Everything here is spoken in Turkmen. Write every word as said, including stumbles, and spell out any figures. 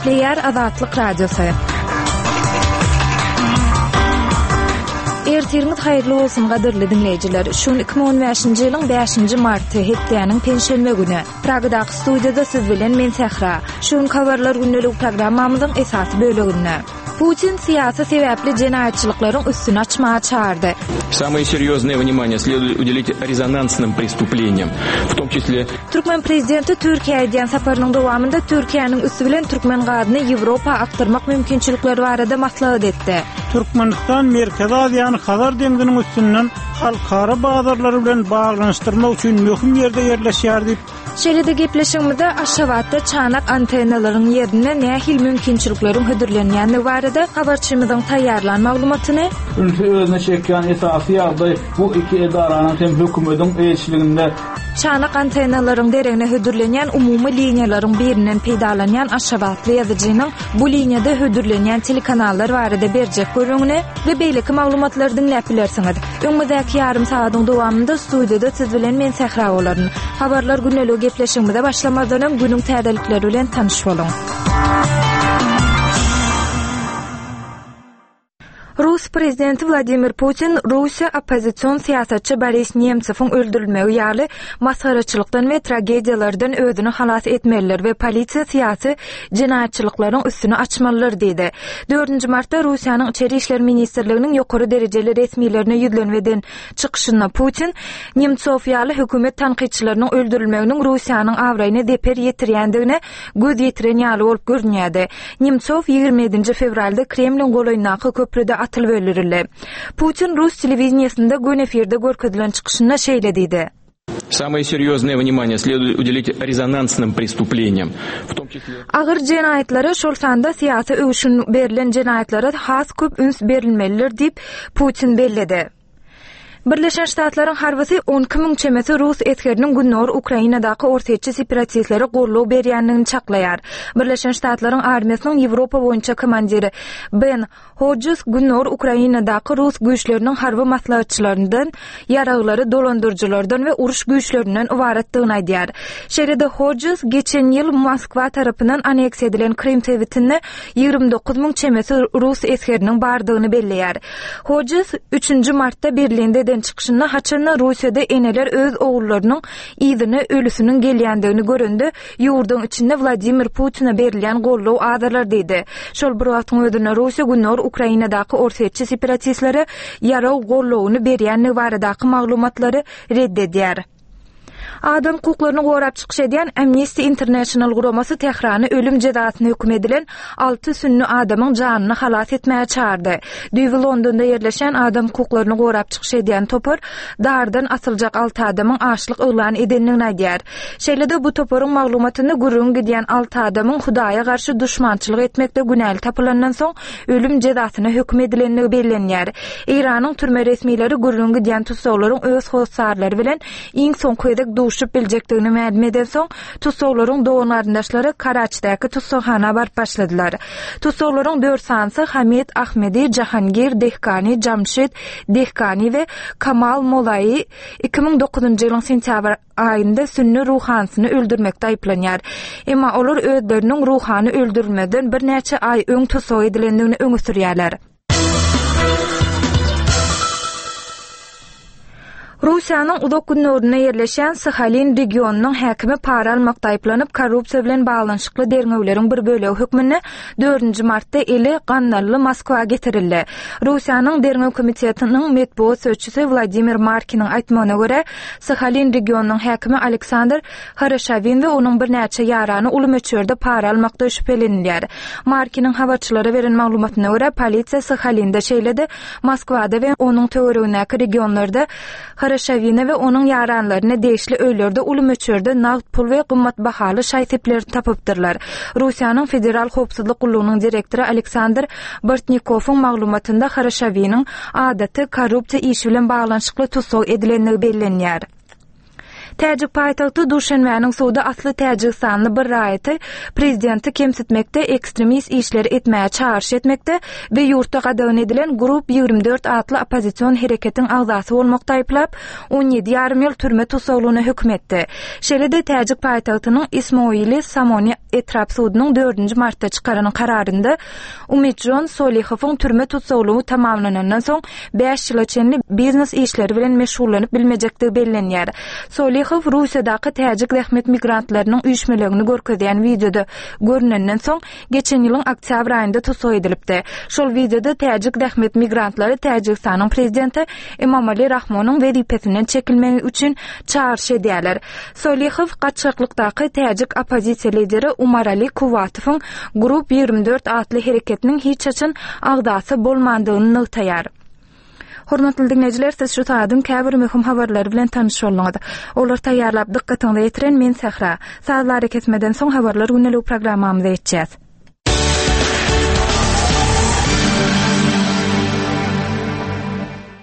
Player Azatlyk Radiosu. Ertiriniz hayırlı olsun gaderli dinleyiciler. Şun iki bin on beşinji ýylyň beşinji marty hepdeniň penşenme güni. Pragadaky studiýada siz bilen men Sehra. Şun habarlar gündelik programmamyzyň esasy böleginde. Putin siyasi sebäpli jenaýatçylyklaryň üstüne açmağa çağırdı. Самое серьезное внимание следует уделить резонансным преступлениям, в том числе... Türkmen prezidenti Türkiýe diýen saparynyň dowamında Türkiýanyň üstü bilen türkmen gadyny Ýewropa aktarmak mümkinçilikleri barada maslahat etdi. Türkmenistan Merkezi Aziýany Hazar deňiziniň üstünden halkara bazarlary bilen baglanyşdyrmak üçin möhüm ýerde ýerleşýär diýip şeýlede gepleşigimizde Aşgabatda çanak antennalaryň ýerine nähil mümkinçilikleriň hödürlenýäni barada habarçymyzyň taýýarlan maglumatyny ülke özüne çekýän esasy ýagdaý bu iki edaranyň hem hökümetiň elçiliginde çanak antennalaryň derегine hödürlenýän umumy liniýalaryň birinden peýdalanýan Aşgabatly ýazyjynyň bu liniýada hödürlenýän telekanallar barada berjek görüňini we beýleki maglumatları dinläp bilersiňiz. Öňümizde yarım saatyň dowamında studiýada siz bilen men Sehra bolaryn. Habarlar gündelik gepleşigimizde başlamadan günüň täzelikleri bilen tanyş bolun. Rus prezidenti Vladimir Putin Russiya opozisiýon siýasatçy Boris Nemtsowyň öldürilmegi ýaly masgaraçylykdan we tragediýalardan özüni halas etmeliler we polisiýa siýasy jenaýatçylyklaryň üstüne açmalylar diýdi. dördünji martda Russiýanyň içeri işler ministrliginiň ýokary derejeli resmiýlerine ýüzlenmeden çykyşynda Putin Nemtsow ýaly hökümet tanqidçileriniň öldürilmeginiň Russiýanyň awraýyna deper ýetirýändigine göz ýetiren ýaly bolup görünýärdi. Nemtsow ýygrimi ýedinji fevralda Kremlin golaýyndaky köprüde atıl bölürildi. Putin Rus televiziýasynda gün efirde görkezdilen çykyşynda şeýle diýdi. Самое серьезное внимание следует уделить резонансным преступлениям, в том числе... Agyr jenaýatlary şol sanda siýasy öwüşün berilen jenaýatlara has köp üns berilmeliler diýip Putin belledi. Birleşen Ştatlaryň harbysy on iki miň çemesi Rus etkeriniň Günnor Ukrainadaky ortaçy separatistlere gorlaw berýändigini çaklaýar. Birleşen Ştatlaryň armiýasynyň Ýewropa boýunça komandiri Ben Hodges Günnor Ukrainadaky Rus güýçleriniň harby maslahatçylaryndan, ýaraglary dolandyrjylardan we uruş güýçlerinden ibaretdigini aýdýar. Şeýlede Hodges geçen ýyl Moskwa tarapyndan aneksiýa edilen Krim tewitinde ýygrimi dokuz miň çemesi Rus etkeriniň bardygyny belleýär. Hodges üçünji martda Berlinde çıkışında haçanna Rusya'da eneler öz oğullarının izine ölüsünün gelýändigini göründü. Ýurdun içinde Vladimir Putin'e berilýän gollaw adalar dedi. Şol bir wagtyň özünde Rusya Günnor Ukrainadaky ortaçy separatistlere ýaraw gollawyny berýänligi baradaky maglumatlary reddedýär. Adam hukuklaryny gorap çykyş edýän Amnesty International guramasy Tehrany ölüm jazasyna hüküm edilen altı sünni adamyň janyny halas etmäge çağırdy. Düýbi Londonda ýerleşen adam hukuklaryny gorap çykyş edýän topar dardan asyljak altı adamyň açlyk öýlan edenligini aýdýar. Şeýlede bu toparyň maglumatyny gurrun gidýän altı adamyň Hudaýa garşy düşmançylyk etmekde günäli tapylandan soň ölüm jazasyna hüküm edilenligi bellenýär. Iranyň türme resmiýleri gurrun gidýän tutsawlaryň öz hossarlary bilen iň soňky edek duşup biljekdigini ma'lum eden soň tutsawlaryň dogan aryndaşlary Karaçydaky tutsawhana barp başladylar. Tutsawlaryň dört sansy Hamid Ahmedi, Jahangir Dehkani, Jamşid Dehkani we Kamal Molayi iki miň dokuzunji ýylyň sentýabr aýynda sünni ruhansyny öldürmekde aýplanýar. Emma olar özleriniň ruhany öldürmeden bir näçe ay öň tutsaw edilendigini öňe sürýärler. Russiýanyň uzak günlerine ýerleşen Sakhalin regionunyň häkimi para almakda aýplanyp korrupsiýa bilen baglanyşykly derňewleriň bir bölegi hökmüne dördünji martda eli Gannarly Moskwa getirildi. Russiýanyň derňew komitetiniň medeniýet söýçüsi Vladimir Markiniň aýtmagyna görä, Sakhalin regionunyň häkimi Aleksandr Harashavin we onuň bir näçe ýarany uly möçürde para almakda şüphelenýär. Markiniň habarçylara beren maglumatyna görä, polisiýa Sakhalinda şeýledi, Moskwada we onuň töweregindäki regionlarda Harashavina we onuň ýaranlaryny deýişli öýlerde uly möçürde nagd pul we gymmat bahaly şaýtypler tapypdyrlar. Russiýanyň federal howpsuzlyk gulunyň direktori Aleksandr Bortnikowyň maglumatynda Harashaviniň adaty korrupsiýa işi bilen baglanyşykly tutsaw edilenligi bellenýär. Täjik paýtagty Duşanbeň suwda asly Täjikistanyny bir raýaty prezidenti kemsitmekde, ekstremist işleri etmäge çağırış etmekde we ýurtda gadawan edilen Grup ýygrimi dört atly opozisiýon hereketiň agzasy bolmakda aýplap on ýedi ýarym ýyl türme tutsagylygyna hüküm etdi. Şeýle-de Täjik paýtagtynyň Ismoili Samoni etrap suwdynyň dördünji martda çykaran kararynda Umidjon Solihowyň türme tutsaglygy tamamlanandan soň beş ýyla çenli biznes işleri bilen meşgullanyp bilmejekdigi bellenýär. Solihow Russiýadaky Täjik rehmet migrantlarynyň üýşmelegini görkezýän videoda görünenden soň geçen ýylyň oktyabr aýynda tutsak edilipdi. Şol videoda Täjik rehmet migrantlary Täjikistanyň prezidenti Emomali Rahmonyň wezipesinden çekilmegi üçin çağırış edýärler. Solihow gaçşaklykdaky Täjik opozisiýa lideri Umarali Kuwatowyň Grup ýygrimi dört atly hereketiniň hiç açan agdasy bolmandygyny nygtaýar. Hormatly dinleyijiler, siz şu taýdym käbir möhüm habarlar bilen tanyş bolňyz. Olar taýýarlap dikkatiňizi ýetiren men Sahra. Sazlary kesmeden soň habarlar günnelik programmamyza geçýäs.